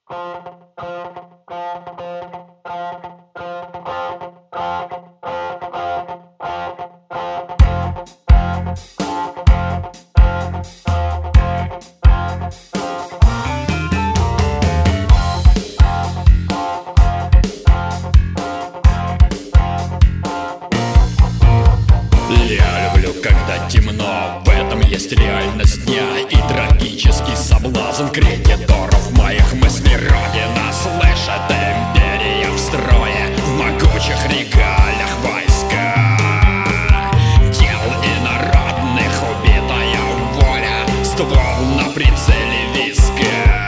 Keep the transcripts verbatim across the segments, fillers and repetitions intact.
Я люблю, когда темно, в этом есть реальность дня и трагический соблазн кредиторов моих мыслей. Родина слышит, империя в строе, в могучих регалиях войска. Дел инородных убитая воля, ствол на прицеле виска.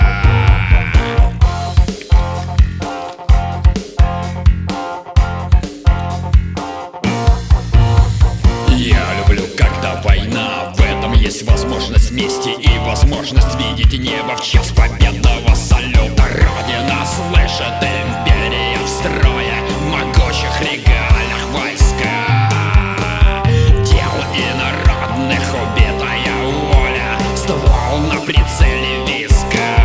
Я люблю, когда война, в этом есть возможность мести и возможность видеть небо в час победного салюта. Родина слышит, империя в строе, в могучих регалиях войска. Дел инородных убитая воля, ствол на прицеле виска.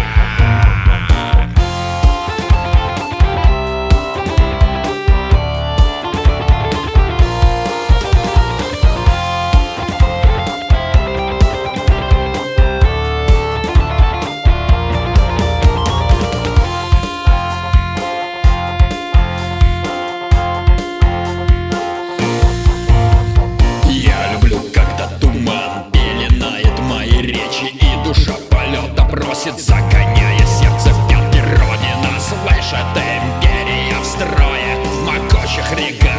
И душа полета просит, загоняя сердце в пятки. Родина слышит, империя в строе, в могучих регалиях